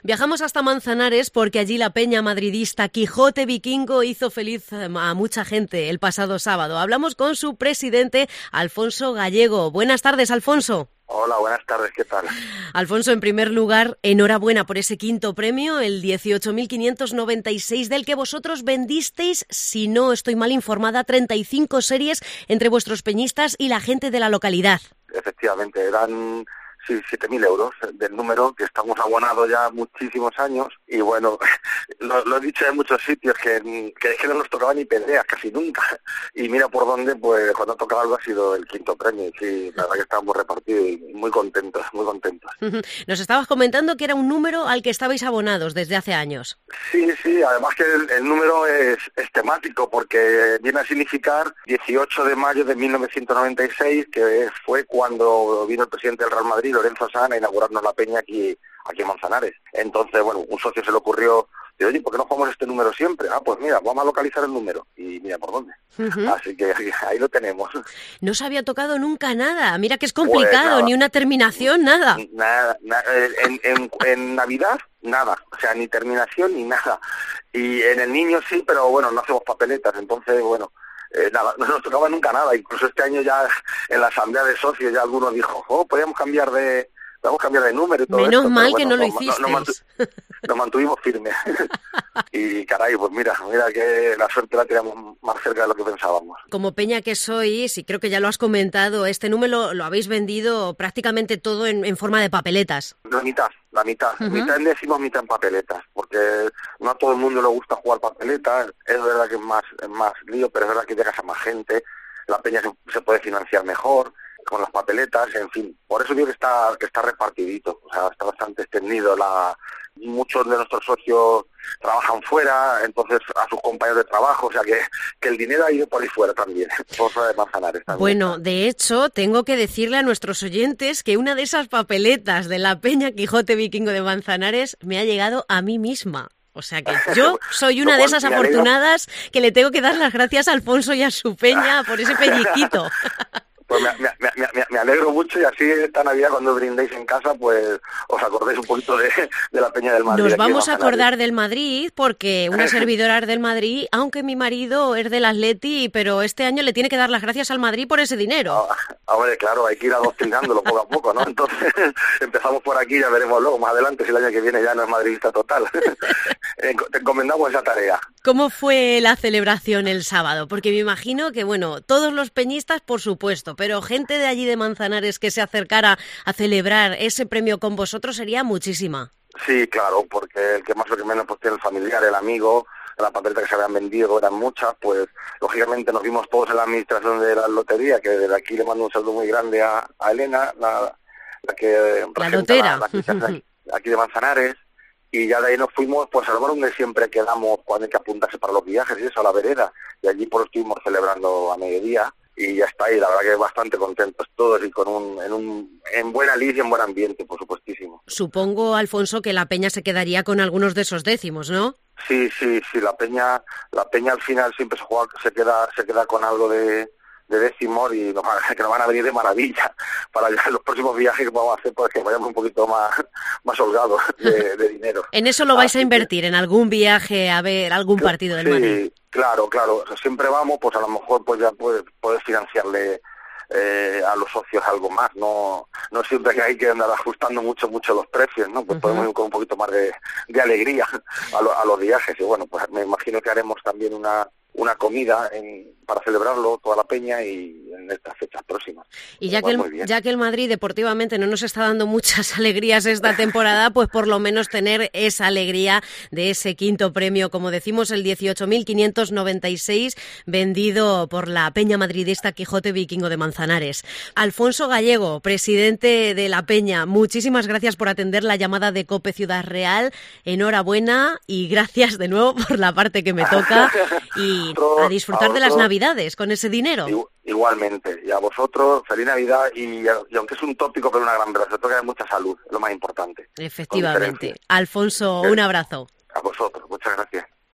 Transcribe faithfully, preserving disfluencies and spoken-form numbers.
Viajamos hasta Manzanares porque allí la peña madridista Quijote Vikingo hizo feliz a mucha gente el pasado sábado. Hablamos con su presidente, Alfonso Gallego. Buenas tardes, Alfonso. Hola, buenas tardes, ¿qué tal? Alfonso, en primer lugar, enhorabuena por ese quinto premio, el dieciocho mil quinientos noventa y seis, del que vosotros vendisteis, si no estoy mal informada, treinta y cinco series entre vuestros peñistas y la gente de la localidad. Efectivamente, eran sí, siete mil euros del número, que estamos abonados ya muchísimos años, y bueno, lo, lo he dicho en muchos sitios, que, que es que no nos tocaba ni peleas casi nunca, y mira por dónde, pues cuando ha tocado algo ha sido el quinto premio, y sí, la verdad que estábamos repartidos y muy contentos, muy contentos. Nos estabas comentando que era un número al que estabais abonados desde hace años. Sí, sí, además que el, el número es, es temático, porque viene a significar dieciocho de mayo de mil novecientos noventa y seis, que fue cuando vino el presidente del Real Madrid, Lorenzo Sanz, a inaugurarnos la peña aquí, aquí en Manzanares. Entonces, bueno, un socio se le ocurrió, de, oye, ¿por qué no jugamos este número siempre? Ah, pues mira, vamos a localizar el número. Y mira por dónde. Uh-huh. Así que ahí lo tenemos. No se había tocado nunca nada. Mira que es complicado, pues ni una terminación, nada. Nada, nada. En, en, en Navidad, nada. O sea, ni terminación ni nada. Y en el niño sí, pero bueno, no hacemos papeletas. Entonces, bueno... Eh, nada, no nos tocaba nunca nada, incluso este año ya en la asamblea de socios ya algunos dijo, oh, podríamos cambiar de podemos cambiar de número y todo Menos esto, mal pero que bueno, no lo nos, hicisteis. Nos, mantu nos mantuvimos firmes. Y caray, pues mira, mira que la suerte la teníamos más cerca de lo que pensábamos. Como peña que sois, y creo que ya lo has comentado, este número lo habéis vendido prácticamente todo en, en forma de papeletas. La mitad, la mitad. Uh-huh. Mitad en décimos, mitad en papeletas, porque no a todo el mundo le gusta jugar papeletas. Es verdad que es más, es más lío, pero es verdad que llegas a más gente, la peña se, se puede financiar mejor con las papeletas, en fin. Por eso digo que está, que está repartidito, o sea, está bastante extendido. La Muchos de nuestros socios trabajan fuera, entonces a sus compañeros de trabajo, o sea que, que el dinero ha ido por ahí fuera también, por fuera de Manzanares también. Bueno, de hecho, tengo que decirle a nuestros oyentes que una de esas papeletas de la peña Quijote Vikingo de Manzanares me ha llegado a mí misma. O sea que yo soy una de esas afortunadas que le tengo que dar las gracias a Alfonso y a su peña por ese pellizquito. Pues me, me, me, me, me alegro mucho, y así esta Navidad cuando brindéis en casa, pues os acordéis un poquito de, de la peña del Madrid. Nos vamos a acordar del Madrid porque una servidora es del Madrid, aunque mi marido es del Atleti, pero este año le tiene que dar las gracias al Madrid por ese dinero. Ah, hombre, claro, hay que ir adoctrinándolo poco a poco, ¿no? Entonces empezamos por aquí, ya veremos luego, más adelante, si el año que viene ya no es madridista total. Te encomendamos esa tarea. ¿Cómo fue la celebración el sábado? Porque me imagino que, bueno, todos los peñistas, por supuesto, pero gente de allí de Manzanares que se acercara a celebrar ese premio con vosotros sería muchísima. Sí, claro, porque el que más o que menos pues tiene el familiar, el amigo, la papeleta que se habían vendido eran muchas, pues lógicamente nos vimos todos en la administración de la lotería, que desde aquí le mando un saludo muy grande a, a Elena, la, la que la lotera la, la de aquí, aquí de Manzanares. Y ya de ahí nos fuimos pues al bar donde siempre quedamos cuando hay que apuntarse para los viajes y eso, a la vereda. Y allí pues estuvimos celebrando a mediodía y ya está ahí, la verdad que bastante contentos todos y con un, en un en buena lid y en buen ambiente, por supuestísimo. Supongo, Alfonso, que la peña se quedaría con algunos de esos décimos, ¿no? Sí, sí, sí, la peña, la peña al final siempre se juega, se queda, se queda con algo de de décimos y nos, que nos van a venir de maravilla para ya los próximos viajes que vamos a hacer, pues que vayamos un poquito más, más holgados de, de dinero. ¿En eso lo vais Así a invertir? Que... ¿En algún viaje a ver algún que, partido del sí, Madrid? Sí, claro, claro. O sea, siempre vamos, pues a lo mejor pues ya puedes, puedes financiarle eh, a los socios algo más. No no siempre que hay que andar ajustando mucho mucho los precios, ¿no? Pues uh-huh. podemos ir con un poquito más de, de alegría a, lo, a los viajes. Y bueno, pues me imagino que haremos también una una comida en, para celebrarlo toda la peña y en estas fechas próximas. Y ya que, el, ya que el Madrid deportivamente no nos está dando muchas alegrías esta temporada, pues por lo menos tener esa alegría de ese quinto premio, como decimos, el dieciocho mil quinientos noventa y seis, vendido por la peña madridista Quijote Vikingo de Manzanares. Alfonso Gallego, presidente de la peña, muchísimas gracias por atender la llamada de COPE Ciudad Real. Enhorabuena y gracias de nuevo por la parte que me toca y a disfrutar a de las Navidades con ese dinero. Igualmente, y a vosotros, feliz Navidad, y, y aunque es un tópico, pero una gran verdad, se toca de mucha salud, es lo más importante. Efectivamente. Alfonso, un abrazo. A vosotros, muchas gracias.